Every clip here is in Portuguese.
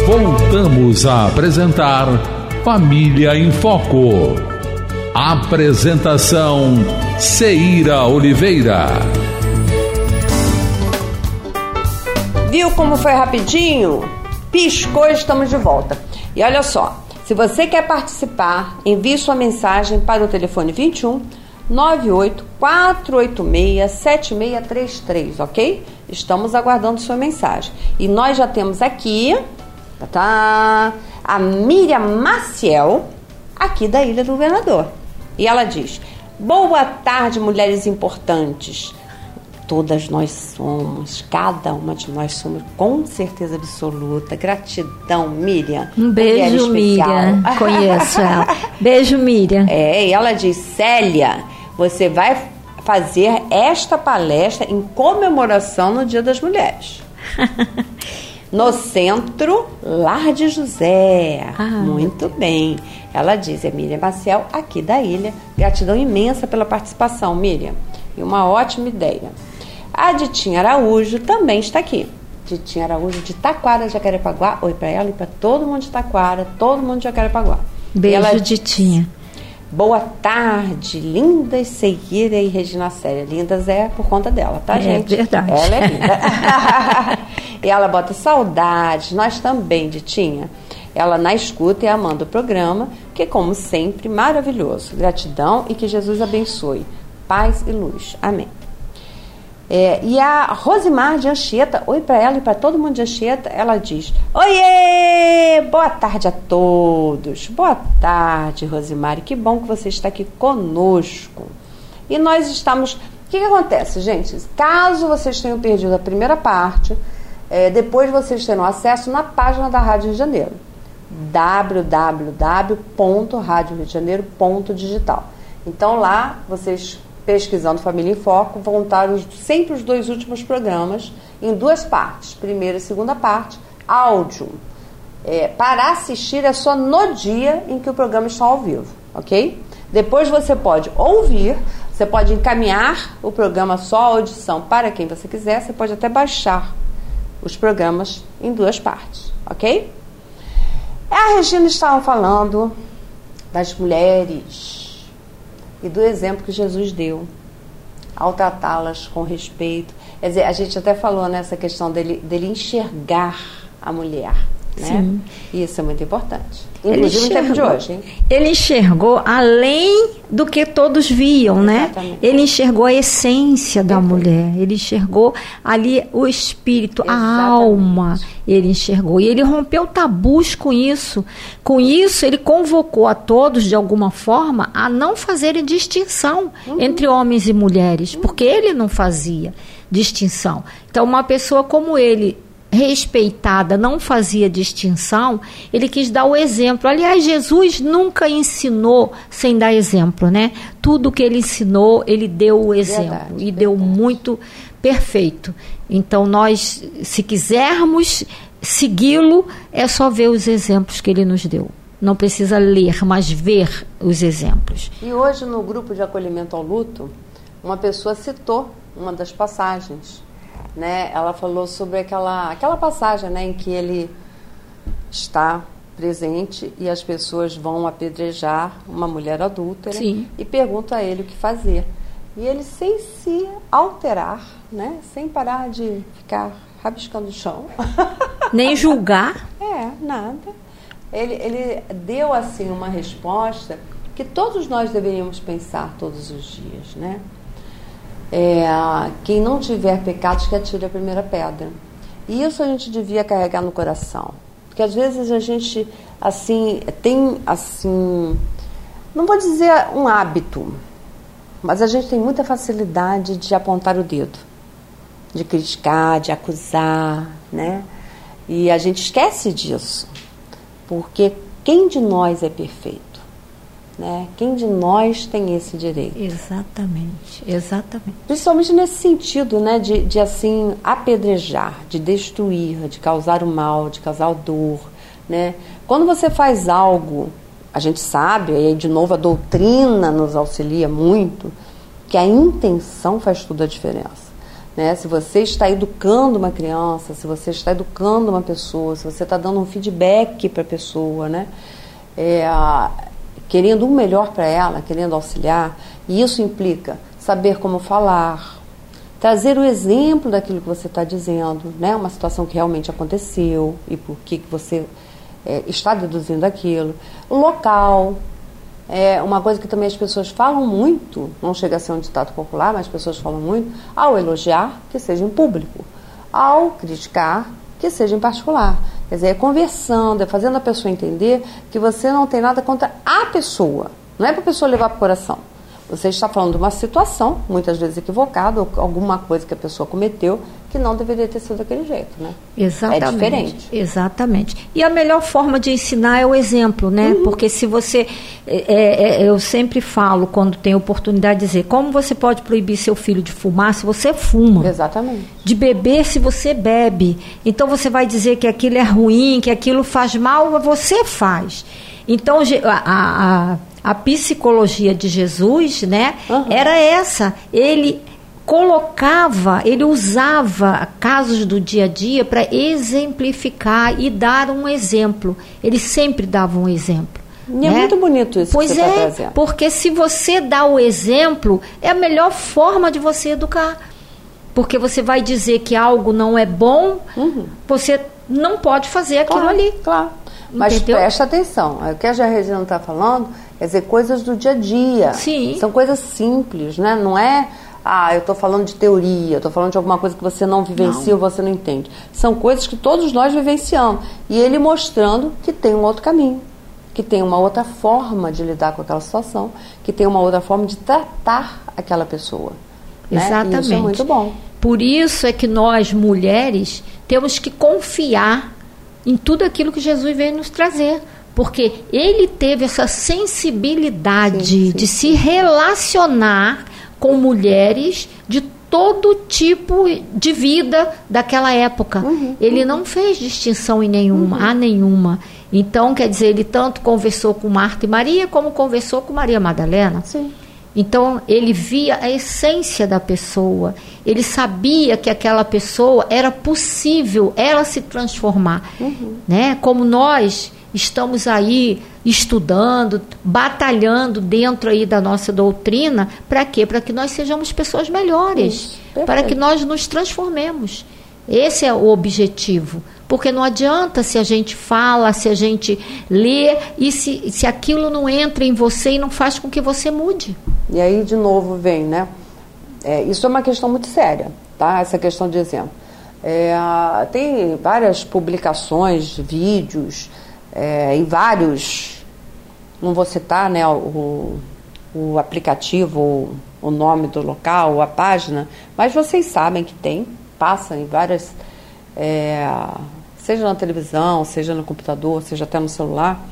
Voltamos a apresentar Família em Foco. Apresentação Ceira Oliveira. Viu como foi rapidinho? Piscou, estamos de volta. E olha só, se você quer participar, envie sua mensagem para o telefone 21 98 486 7633, ok? Estamos aguardando sua mensagem. E nós já temos aqui a Miriam Maciel, aqui da Ilha do Governador. E ela diz: boa tarde, mulheres importantes. Todas nós somos, cada uma de nós somos, com certeza absoluta. Gratidão, Miriam. Um beijo, Miriam. Conheço ela. Beijo, Miriam. E ela diz: Célia, você vai fazer esta palestra em comemoração no Dia das Mulheres. No Centro Lar de José. Muito bem. Ela diz, é Miriam Maciel, aqui da ilha. Gratidão imensa pela participação, Miriam. E uma ótima ideia. A Ditinha Araújo também está aqui. Ditinha Araújo de Taquara, Jacarepaguá. Oi para ela e para todo mundo de Taquara, todo mundo de Jacarepaguá. Beijo, Ditinha. Boa tarde, lindas Ceira e Regina Célia. Lindas é por conta dela, tá, gente? É verdade. Ela é linda. E ela bota saudades, nós também, Ditinha. Ela na escuta e amando o programa, que como sempre, maravilhoso. Gratidão e que Jesus abençoe. Paz e luz. Amém. E a Rosimar de Anchieta, oi para ela e para todo mundo de Anchieta, ela diz: oiê, boa tarde a todos. Boa tarde, Rosimar, e que bom que você está aqui conosco. E nós estamos... O que acontece, gente? Caso vocês tenham perdido a primeira parte, depois vocês terão acesso na página da Rádio Rio de Janeiro, www.radioriodejaneiro.digital. Então lá vocês, pesquisando Família em Foco, vão estar sempre os 2 últimos programas em 2 partes, primeira e segunda parte, áudio. Para assistir é só no dia em que o programa está ao vivo, ok? Depois você pode ouvir, você pode encaminhar o programa só a audição para quem você quiser, você pode até baixar os programas em 2 partes, ok? A Regina estava falando das mulheres e do exemplo que Jesus deu ao tratá-las com respeito. Quer dizer, a gente até falou nessa questão dele enxergar a mulher, né? Sim. E isso é muito importante. Inclusive no tempo de hoje, hein? Ele enxergou além do que todos viam, né? Exatamente. Ele enxergou a essência da mulher. Ele enxergou ali o espírito, a alma. Ele enxergou. E ele rompeu tabus com isso. Com isso, ele convocou a todos, de alguma forma, a não fazerem distinção entre homens e mulheres. Porque ele não fazia distinção. Então, uma pessoa como ele, respeitada, não fazia distinção, ele quis dar o exemplo. Aliás, Jesus nunca ensinou sem dar exemplo, né? Tudo que ele ensinou, ele deu o exemplo. Verdade. Deu muito perfeito. Então, nós, se quisermos segui-lo, é só ver os exemplos que ele nos deu. Não precisa ler, mas ver os exemplos. E hoje, no grupo de acolhimento ao luto, uma pessoa citou uma das passagens, né? Ela falou sobre aquela passagem, né, em que ele está presente e as pessoas vão apedrejar uma mulher adúltera. Sim. E perguntam a ele o que fazer. E ele, sem se alterar, né, sem parar de ficar rabiscando o chão, nem julgar, nada, ele deu assim uma resposta que todos nós deveríamos pensar todos os dias, né? Quem não tiver pecados, que atire a primeira pedra. E isso a gente devia carregar no coração, porque às vezes a gente assim tem assim, não vou dizer um hábito, mas a gente tem muita facilidade de apontar o dedo, de criticar, de acusar, né? E a gente esquece disso, porque quem de nós é perfeito? Né? Quem de nós tem esse direito? Exatamente. Principalmente nesse sentido, né? De assim, apedrejar, de destruir, de causar o mal, de causar dor, né? Quando você faz algo, a gente sabe, e aí de novo a doutrina nos auxilia muito, que a intenção faz toda a diferença. né? Se você está educando uma criança, se você está educando uma pessoa, se você está dando um feedback para a pessoa, né? Querendo o melhor para ela, querendo auxiliar, e isso implica saber como falar, trazer o exemplo daquilo que você está dizendo, né? Uma situação que realmente aconteceu e por que você está deduzindo aquilo. O local, uma coisa que também as pessoas falam muito, não chega a ser um ditado popular, mas as pessoas falam muito, ao elogiar, que seja em público, ao criticar, que seja em particular. Quer dizer, é conversando, é fazendo a pessoa entender que você não tem nada contra a pessoa, não é para a pessoa levar para o coração. Você está falando de uma situação, muitas vezes equivocada, ou alguma coisa que a pessoa cometeu que não deveria ter sido daquele jeito, né? Exatamente. É diferente. Exatamente. E a melhor forma de ensinar é o exemplo, né? Porque se você... eu sempre falo, quando tem oportunidade, de dizer, como você pode proibir seu filho de fumar se você fuma? Exatamente. De beber se você bebe. Então você vai dizer que aquilo é ruim, que aquilo faz mal, você faz. Então a psicologia de Jesus, né, era essa. Ele ele usava casos do dia a dia para exemplificar e dar um exemplo. Ele sempre dava um exemplo. E né? É muito bonito isso. Pois que você está trazendo. Porque se você dá o exemplo, é a melhor forma de você educar. Porque você vai dizer que algo não é bom, você não pode fazer aquilo ali. Claro. Mas entendeu? Presta atenção, o que a Regina está falando, quer dizer, coisas do dia a dia. Sim. São coisas simples, né? Não é, eu estou falando de teoria, estou falando de alguma coisa que você não vivencia ou você não entende. São coisas que todos nós vivenciamos. E ele mostrando que tem um outro caminho, que tem uma outra forma de lidar com aquela situação, que tem uma outra forma de tratar aquela pessoa. Exatamente. Né? Isso é muito bom. Por isso é que nós, mulheres, temos que confiar em tudo aquilo que Jesus veio nos trazer, porque ele teve essa sensibilidade de se relacionar com mulheres de todo tipo de vida daquela época. Ele não fez distinção em nenhuma. Então, quer dizer, ele tanto conversou com Marta e Maria, como conversou com Maria Madalena. Sim. Então, ele via a essência da pessoa. Ele sabia que aquela pessoa era possível ela se transformar. Né? Como nós estamos aí estudando, batalhando dentro aí da nossa doutrina, para quê? Para que nós sejamos pessoas melhores, para que nós nos transformemos. Esse é o objetivo. Porque não adianta se a gente fala, se a gente lê, e se aquilo não entra em você e não faz com que você mude. E aí, de novo, vem, né? Isso é uma questão muito séria, tá? Essa questão de exemplo. Tem várias publicações, vídeos, e vários, não vou citar, né, o aplicativo, o nome do local, a página, mas vocês sabem que passa em várias... seja na televisão, seja no computador, seja até no celular,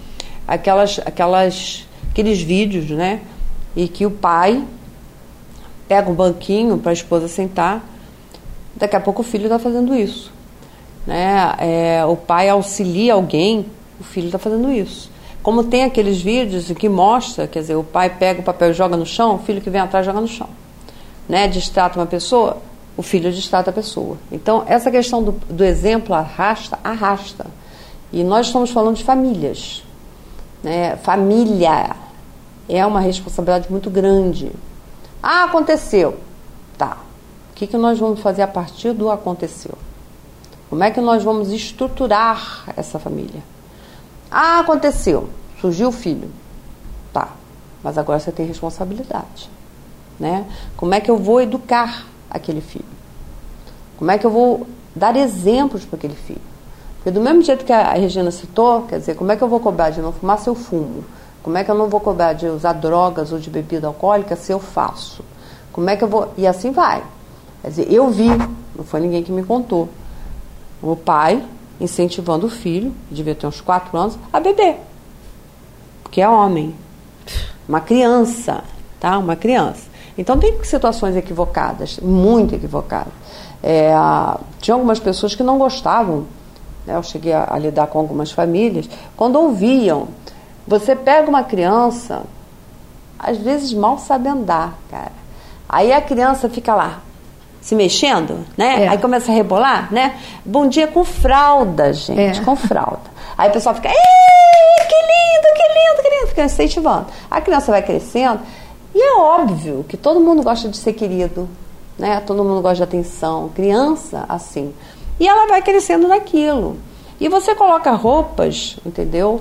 aqueles vídeos, né? E que o pai pega um banquinho para a esposa sentar, daqui a pouco o filho está fazendo isso, né? O pai auxilia alguém, o filho está fazendo isso. Como tem aqueles vídeos que mostra, quer dizer, o pai pega o papel e joga no chão, o filho que vem atrás joga no chão, né? Distrata uma pessoa, o filho distrata a pessoa. Então, essa questão do exemplo arrasta. E nós estamos falando de famílias. Né? Família é uma responsabilidade muito grande. Aconteceu. Tá. O que nós vamos fazer a partir do aconteceu? Como é que nós vamos estruturar essa família? Aconteceu. Surgiu o filho. Tá. Mas agora você tem responsabilidade. Né? Como é que eu vou educar aquele filho? Como é que eu vou dar exemplos para aquele filho? Porque do mesmo jeito que a Regina citou, quer dizer, como é que eu vou cobrar de não fumar se eu fumo? Como é que eu não vou cobrar de usar drogas ou de bebida alcoólica se eu faço? Como é que eu vou... E assim vai. Quer dizer, eu vi, não foi ninguém que me contou, o pai incentivando o filho, que devia ter uns 4 anos, a beber. Porque é homem. Uma criança, tá? Uma criança. Então tem situações equivocadas, muito equivocadas. Tinha algumas pessoas que não gostavam, né? Eu cheguei a lidar com algumas famílias, quando ouviam, você pega uma criança, às vezes mal sabe andar, cara. Aí a criança fica lá, se mexendo, né? Aí começa a rebolar, né? Bom dia com fralda, gente, com fralda. Aí o pessoal fica, que lindo, fica incentivando. A criança vai crescendo e é óbvio que todo mundo gosta de ser querido, né? Todo mundo gosta de atenção. Criança, assim. E ela vai crescendo naquilo. E você coloca roupas, entendeu?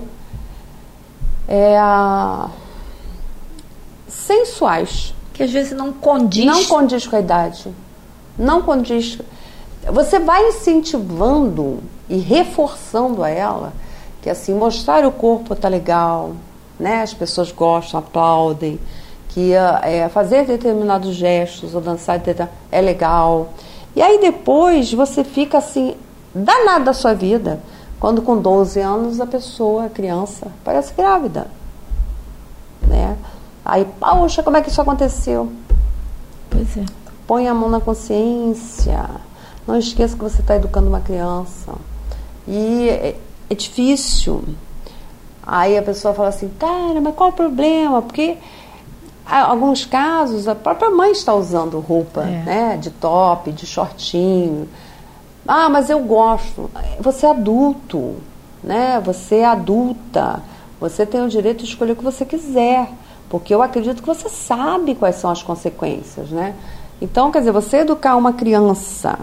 Sensuais. Que às vezes não condiz. Não condiz com a idade. Não condiz. Você vai incentivando e reforçando a ela que assim, mostrar o corpo tá legal, né? As pessoas gostam, aplaudem, que fazer determinados gestos ou dançar é legal. E aí depois você fica assim, danado da sua vida, quando com 12 anos a criança, parece grávida, né? Aí, poxa, como é que isso aconteceu? Pois é. Põe a mão na consciência. Não esqueça que você está educando uma criança. E é difícil. Aí a pessoa fala assim, cara, mas qual o problema? Porque em alguns casos a própria mãe está usando roupa, né? De top, de shortinho. Ah, mas eu gosto. Você é adulto, né? Você é adulta. Você tem o direito de escolher o que você quiser. Porque eu acredito que você sabe quais são as consequências, né? Então, quer dizer, você educar uma criança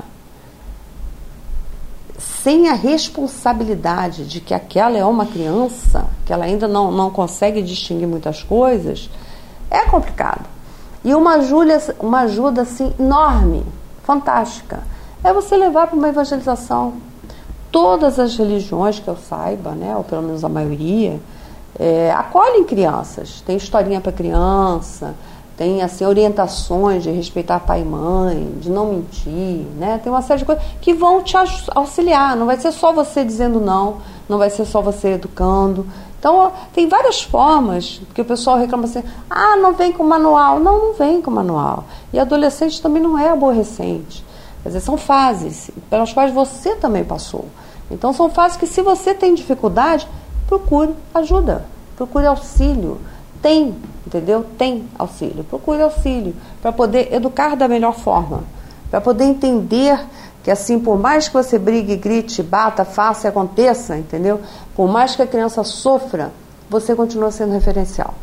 sem a responsabilidade de que aquela é uma criança, que ela ainda não consegue distinguir muitas coisas, é complicado. E uma ajuda assim, enorme, fantástica, é você levar para uma evangelização. Todas as religiões que eu saiba, né, ou pelo menos a maioria, acolhem crianças. Tem historinha para criança, tem assim, orientações de respeitar pai e mãe, de não mentir, né? Tem uma série de coisas que vão te auxiliar. Não vai ser só você dizendo não vai ser só você educando. Então, tem várias formas que o pessoal reclama assim, não vem com manual. Não vem com manual. E adolescente também não é aborrecente. Quer dizer, são fases pelas quais você também passou. Então, são fases que, se você tem dificuldade, procure ajuda, procure auxílio. Entendeu? Tem auxílio. Procure auxílio para poder educar da melhor forma, para poder entender que assim, por mais que você brigue, grite, bata, faça e aconteça, entendeu? Por mais que a criança sofra, você continua sendo referencial.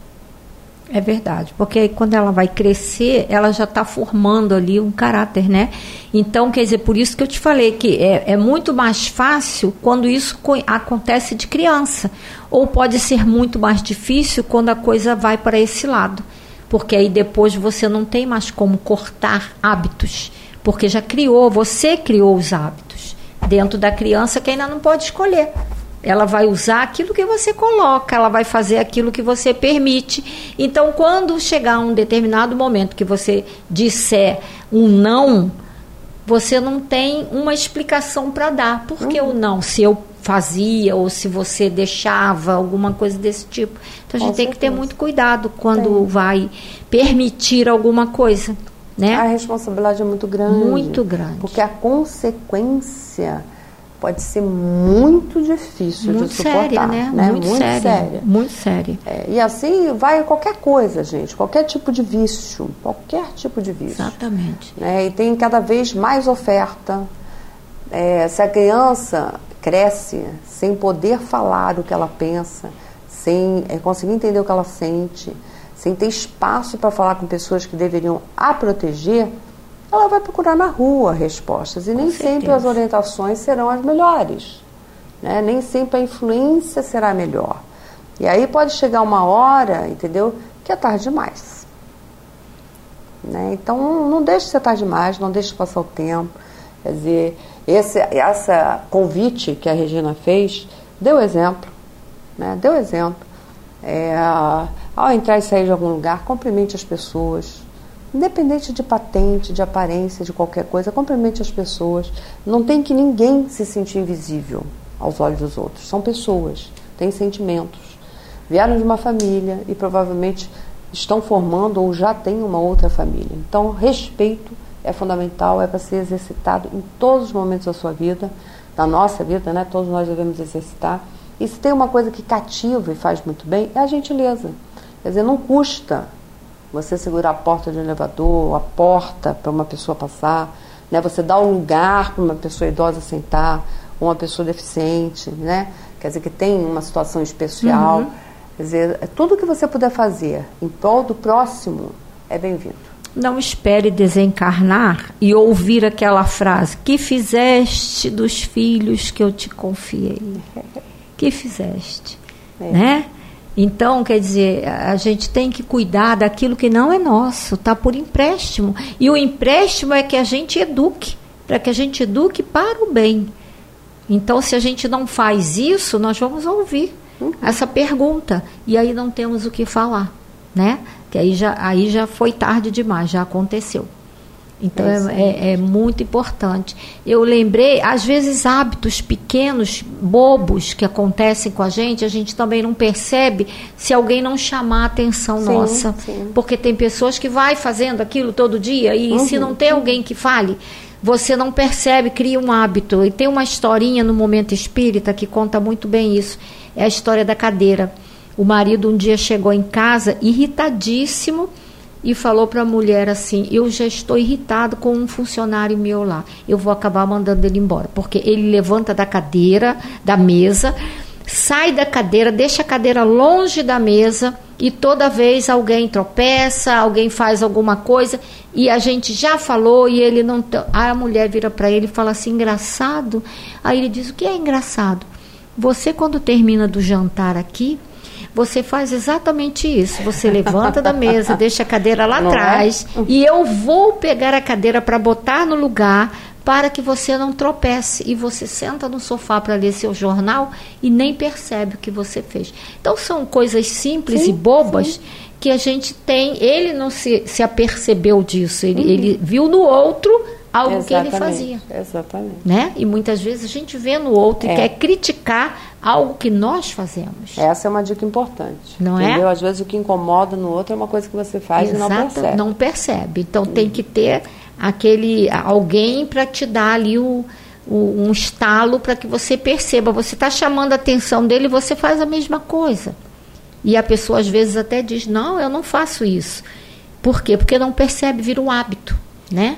É verdade, porque aí quando ela vai crescer, ela já está formando ali um caráter, né? Então, quer dizer, por isso que eu te falei que é muito mais fácil quando isso acontece de criança, ou pode ser muito mais difícil quando a coisa vai para esse lado, porque aí depois você não tem mais como cortar hábitos, porque você criou os hábitos dentro da criança que ainda não pode escolher. Ela vai usar aquilo que você coloca, ela vai fazer aquilo que você permite. Então, quando chegar um determinado momento que você disser um não, você não tem uma explicação para dar. Por que o não? Se eu fazia ou se você deixava, alguma coisa desse tipo. Então, a gente tem que ter muito cuidado quando vai permitir alguma coisa, né? A responsabilidade é muito grande. Muito grande. Porque a consequência pode ser muito difícil de suportar. Séria, né? Muito séria. Muito séria. E assim vai qualquer coisa, gente. Qualquer tipo de vício. Qualquer tipo de vício. Exatamente. E tem cada vez mais oferta. Se a criança cresce sem poder falar o que ela pensa, sem conseguir entender o que ela sente, sem ter espaço para falar com pessoas que deveriam a proteger, ela vai procurar na rua respostas. E nem sempre as orientações serão as melhores, né? Nem sempre a influência será melhor. E aí pode chegar uma hora, entendeu, que é tarde demais, né? Então não deixe ser tarde demais, não deixe passar o tempo. Quer dizer, essa convite que a Regina fez deu exemplo, né? Deu exemplo. Ao entrar e sair de algum lugar, cumprimente as pessoas. Independente de patente, de aparência, de qualquer coisa, cumprimente as pessoas. Não tem que ninguém se sentir invisível aos olhos dos outros. São pessoas, têm sentimentos. Vieram de uma família e provavelmente estão formando ou já têm uma outra família. Então, respeito é fundamental, é para ser exercitado em todos os momentos da sua vida, da nossa vida, né? Todos nós devemos exercitar. E se tem uma coisa que cativa e faz muito bem, é a gentileza. Quer dizer, não custa você segurar a porta de um elevador, a porta para uma pessoa passar, né? Você dá um lugar para uma pessoa idosa sentar, ou uma pessoa deficiente, né? Quer dizer, que tem uma situação especial. Quer dizer, tudo que você puder fazer em prol do próximo é bem-vindo. Não espere desencarnar e ouvir aquela frase: que fizeste dos filhos que eu te confiei? Que fizeste? Né? Então, quer dizer, a gente tem que cuidar daquilo que não é nosso, está por empréstimo. E o empréstimo é que a gente eduque, para que a gente eduque para o bem. Então, se a gente não faz isso, nós vamos ouvir essa pergunta. E aí não temos o que falar, né? Que aí já foi tarde demais, já aconteceu. Então, é muito importante. Eu lembrei, às vezes, hábitos pequenos, bobos, que acontecem com a gente também não percebe se alguém não chamar a atenção nossa. Sim. Porque tem pessoas que vai fazendo aquilo todo dia e se não tem alguém que fale, você não percebe, cria um hábito. E tem uma historinha no Momento Espírita que conta muito bem isso. É a história da cadeira. O marido um dia chegou em casa irritadíssimo e falou para a mulher assim: eu já estou irritado com um funcionário meu lá, eu vou acabar mandando ele embora, porque ele levanta da cadeira, da mesa, sai da cadeira, deixa a cadeira longe da mesa e toda vez alguém tropeça, alguém faz alguma coisa e a gente já falou e ele não... Aí a mulher vira para ele e fala assim: engraçado? Aí ele diz: o que é engraçado? Você, quando termina do jantar aqui, você faz exatamente isso. Você levanta da mesa, deixa a cadeira lá atrás e eu vou pegar a cadeira para botar no lugar para que você não tropece. E você senta no sofá para ler seu jornal e nem percebe o que você fez. Então, são coisas simples e bobas que a gente tem. Ele não se apercebeu disso. Ele viu no outro algo que ele fazia. Exatamente. Né? E muitas vezes a gente vê no outro e quer criticar algo que nós fazemos. Essa é uma dica importante. Não entendeu? é? Às vezes o que incomoda no outro é uma coisa que você faz e não percebe. Não percebe. Então tem que ter alguém para te dar ali um estalo para que você perceba. Você está chamando a atenção dele e você faz a mesma coisa. E a pessoa às vezes até diz: não, eu não faço isso. Por quê? Porque não percebe, vira um hábito. Né?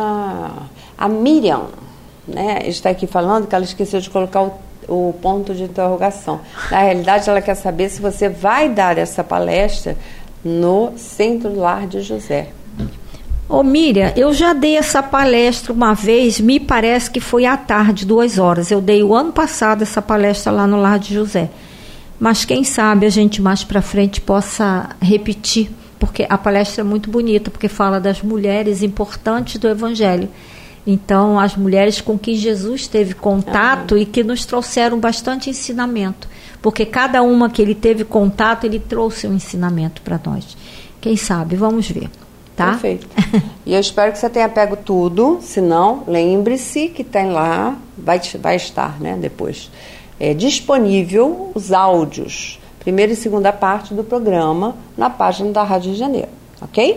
A Miriam, né, está aqui falando que ela esqueceu de colocar o ponto de interrogação. Na realidade, ela quer saber se você vai dar essa palestra no Centro Lar de José. Ô Miriam, eu já dei essa palestra uma vez, me parece que foi à tarde, 2 horas. Eu dei o ano passado essa palestra lá no Lar de José. Mas quem sabe a gente mais para frente possa repetir, porque a palestra é muito bonita, porque fala das mulheres importantes do Evangelho. Então, as mulheres com quem Jesus teve contato e que nos trouxeram bastante ensinamento. Porque cada uma que ele teve contato, ele trouxe um ensinamento para nós. Quem sabe? Vamos ver. Tá? Perfeito. E eu espero que você tenha pego tudo, se não, lembre-se que tem lá, vai estar, né, depois, disponível os áudios, primeira e segunda parte do programa, na página da Rádio Rio de Janeiro, ok?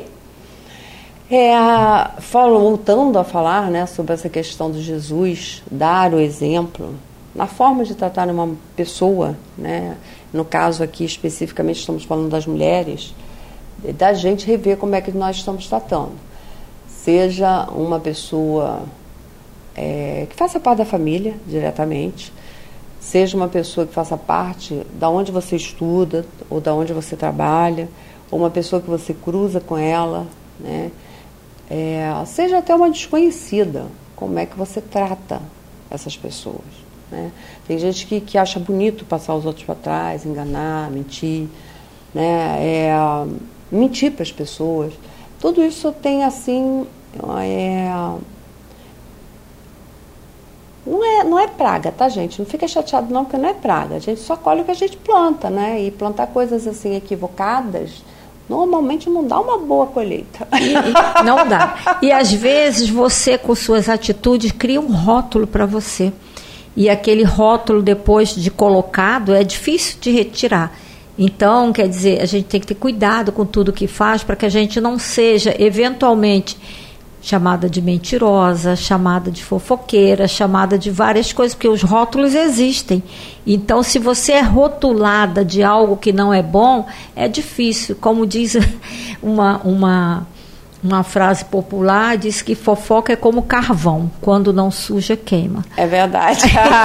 Voltando a falar, né, sobre essa questão de Jesus dar o exemplo na forma de tratar uma pessoa, né, no caso aqui especificamente estamos falando das mulheres, da gente rever como é que nós estamos tratando. Seja uma pessoa que faça parte da família diretamente, seja uma pessoa que faça parte da onde você estuda ou da onde você trabalha, ou uma pessoa que você cruza com ela, né? Seja até uma desconhecida, como é que você trata essas pessoas, né? Tem gente que acha bonito passar os outros para trás, enganar, mentir, né? Mentir para as pessoas. Tudo isso tem assim, não é praga, tá, gente? Não fica chateado não, porque não é praga. A gente só colhe o que a gente planta, né? E plantar coisas assim equivocadas normalmente não dá uma boa colheita. Não dá. E às vezes você, com suas atitudes, cria um rótulo para você. E aquele rótulo, depois de colocado, é difícil de retirar. Então, quer dizer, a gente tem que ter cuidado com tudo que faz para que a gente não seja, eventualmente, chamada de mentirosa, chamada de fofoqueira, chamada de várias coisas, porque os rótulos existem. Então, se você é rotulada de algo que não é bom, é difícil. Como diz uma frase popular, diz que fofoca é como carvão, quando não suja, queima. É verdade.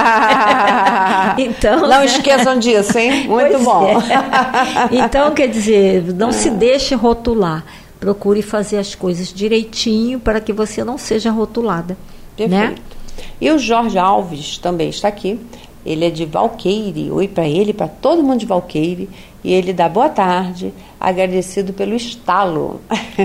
Então, não esqueçam disso, hein? Muito bom. É. Então, quer dizer, não se deixe rotular. Procure fazer as coisas direitinho para que você não seja rotulada. Perfeito. Né? E o Jorge Alves também está aqui. Ele é de Valqueire. Oi para ele, para todo mundo de Valqueire. E ele dá boa tarde, agradecido pelo estalo.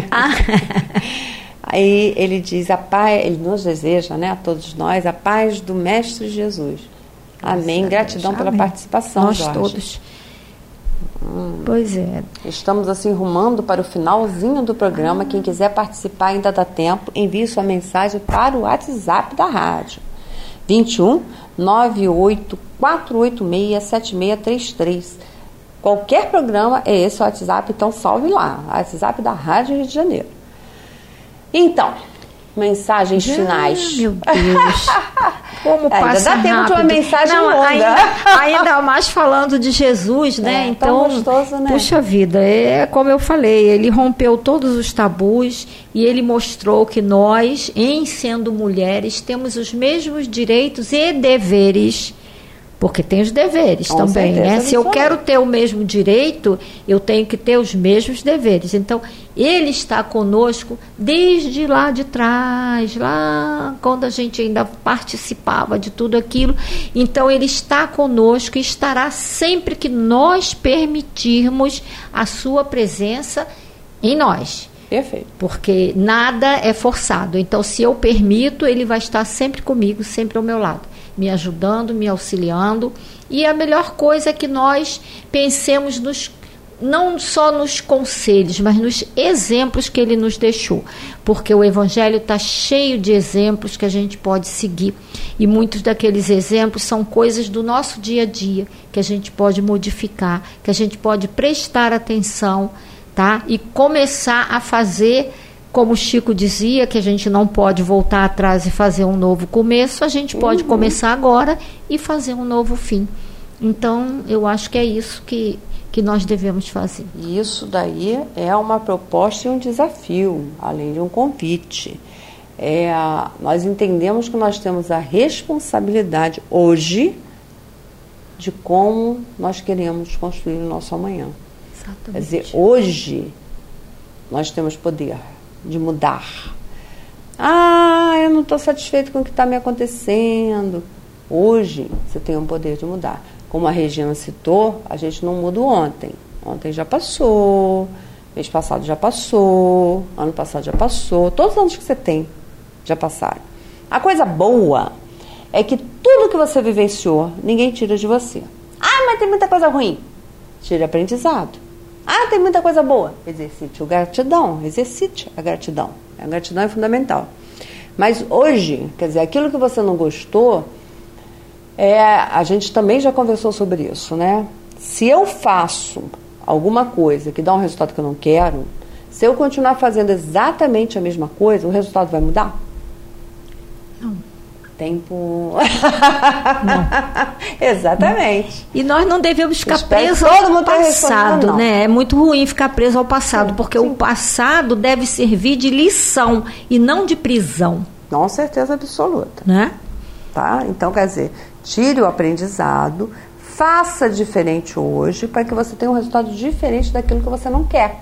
Aí ele diz, ele nos deseja, né, a todos nós, a paz do Mestre Jesus. Amém. Gratidão pela participação, nós Jorge. Todos. Pois é. Estamos assim rumando para o finalzinho do programa. Quem quiser participar ainda dá tempo. Envie sua mensagem para o WhatsApp da rádio. 21 98 486 7633. Qualquer programa é esse o WhatsApp, então salve lá. WhatsApp da Rádio Rio de Janeiro. Então, mensagens finais. Meu Deus. Como passa ainda dá tempo rápido. De uma mensagem longa. Ainda mais falando de Jesus, né? Então, tão gostoso, né? Puxa vida, é como eu falei, ele rompeu todos os tabus e ele mostrou que nós, em sendo mulheres, temos os mesmos direitos e deveres. Porque tem os deveres Com também, certeza, né? Se eu quero ter o mesmo direito, eu tenho que ter os mesmos deveres. Então, ele está conosco desde lá de trás, lá quando a gente ainda participava de tudo aquilo. Então, ele está conosco e estará sempre que nós permitirmos a sua presença em nós. Perfeito. Porque nada é forçado. Então, se eu permito, ele vai estar sempre comigo, sempre ao meu lado, me ajudando, me auxiliando. E a melhor coisa é que nós pensemos não só nos conselhos, mas nos exemplos que ele nos deixou. Porque o Evangelho está cheio de exemplos que a gente pode seguir. E muitos daqueles exemplos são coisas do nosso dia a dia, que a gente pode modificar, que a gente pode prestar atenção, tá? E começar a fazer. Como o Chico dizia, que a gente não pode voltar atrás e fazer um novo começo, a gente pode começar agora e fazer um novo fim. Então, eu acho que é isso que nós devemos fazer. Isso daí é uma proposta e um desafio, além de um convite. Nós entendemos que nós temos a responsabilidade hoje de como nós queremos construir o nosso amanhã. Exatamente. Quer dizer, hoje nós temos poder de mudar. Eu não estou satisfeito com o que está me acontecendo. Hoje você tem o poder de mudar. Como a Regina citou, a gente não muda ontem. Ontem já passou, mês passado já passou, ano passado já passou, todos os anos que você tem já passaram. A coisa boa é que tudo que você vivenciou, ninguém tira de você. Mas tem muita coisa ruim. Tire aprendizado. Tem muita coisa boa. Exercite a gratidão. Exercite a gratidão. A gratidão é fundamental. Mas hoje, quer dizer, aquilo que você não gostou, a gente também já conversou sobre isso, né? Se eu faço alguma coisa que dá um resultado que eu não quero, se eu continuar fazendo exatamente a mesma coisa, o resultado vai mudar? Não. Tempo. Não. Exatamente. E nós não devemos ficar presos ao passado, né? É muito ruim ficar preso ao passado, porque o passado deve servir de lição e não de prisão. Com certeza absoluta. Né? Tá? Então, quer dizer, tire o aprendizado, faça diferente hoje para que você tenha um resultado diferente daquilo que você não quer.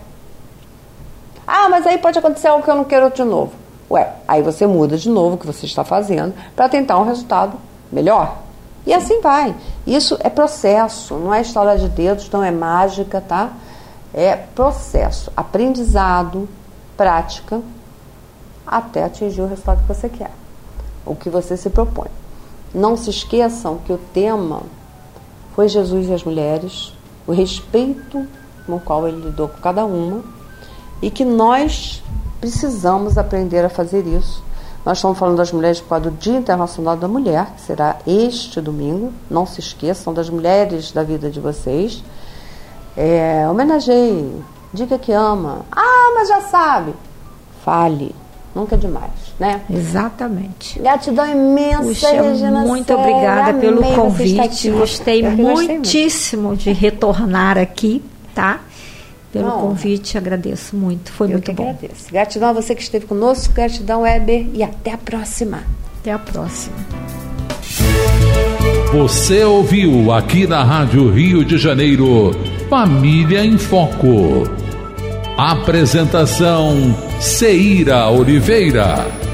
Mas aí pode acontecer algo que eu não quero de novo. Aí você muda de novo o que você está fazendo para tentar um resultado melhor. E assim vai. Isso é processo, não é estalar de dedos, não é mágica, tá? É processo, aprendizado, prática, até atingir o resultado que você quer, o que você se propõe. Não se esqueçam que o tema foi Jesus e as mulheres, o respeito no qual ele lidou com cada uma, e que nós precisamos aprender a fazer isso. Nós estamos falando das mulheres por causa do Dia Internacional da Mulher, que será este domingo. Não se esqueçam das mulheres da vida de vocês. Homenageie, diga que ama. Mas já sabe. Fale, Nunca é demais, né? Exatamente. Gratidão imensa, Puxa, Regina muito Célia. obrigada pelo Amei você estar convite. aqui. Gostei Eu que gostei muitíssimo de retornar aqui, tá? Pelo Não. convite, agradeço muito. Foi muito bom. Agradeço. Gratidão a você que esteve conosco, gratidão, Weber, e até a próxima. Até a próxima. Você ouviu aqui na Rádio Rio de Janeiro, Família em Foco. Apresentação Ceira Oliveira.